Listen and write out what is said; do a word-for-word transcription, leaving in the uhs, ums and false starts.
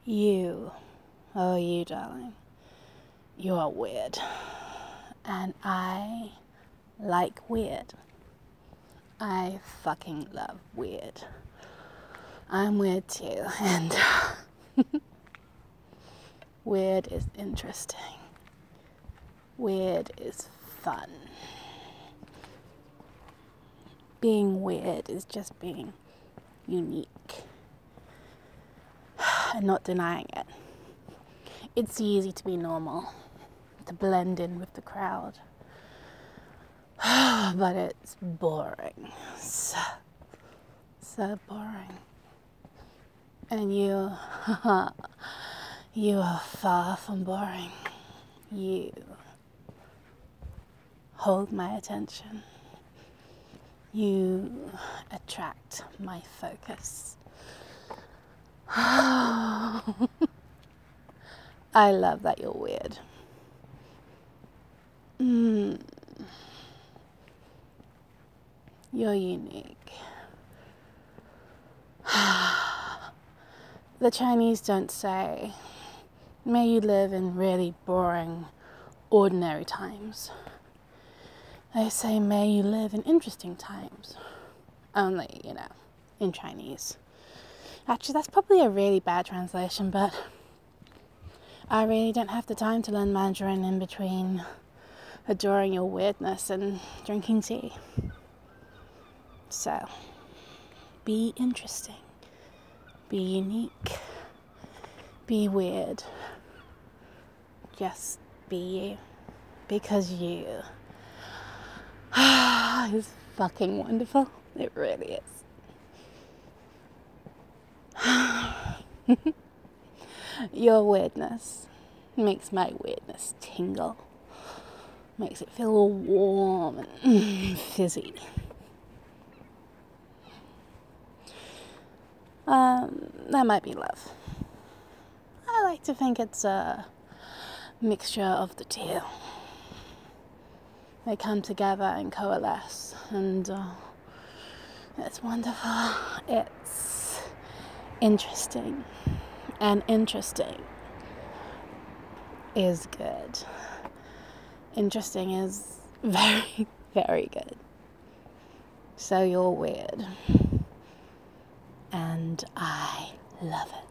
You, oh you darling, you are weird. And I like weird. I fucking love weird. I'm weird too, and weird is interesting. Weird is fun. Being weird is just being unique and not denying it. It's easy to be normal, to blend in with the crowd. But it's boring. So, so boring. And you, you are far from boring. You hold my attention. You attract my focus. I love that you're weird. Mm. You're unique. The Chinese don't say, may you live in really boring, ordinary times. They say, may you live in interesting times. Only, you know, in Chinese. Actually, that's probably a really bad translation, but I really don't have the time to learn Mandarin in between adoring your weirdness and drinking tea. So, be interesting, be unique, be weird. Just be you, because you is fucking wonderful. It really is. Your weirdness makes my weirdness tingle, makes it feel all warm and fizzy. Um, that might be love. I like to think it's a mixture of the two. They come together and coalesce, and uh, it's wonderful. It's interesting, and interesting is good. Interesting is very, very good. So you're weird. And I love it.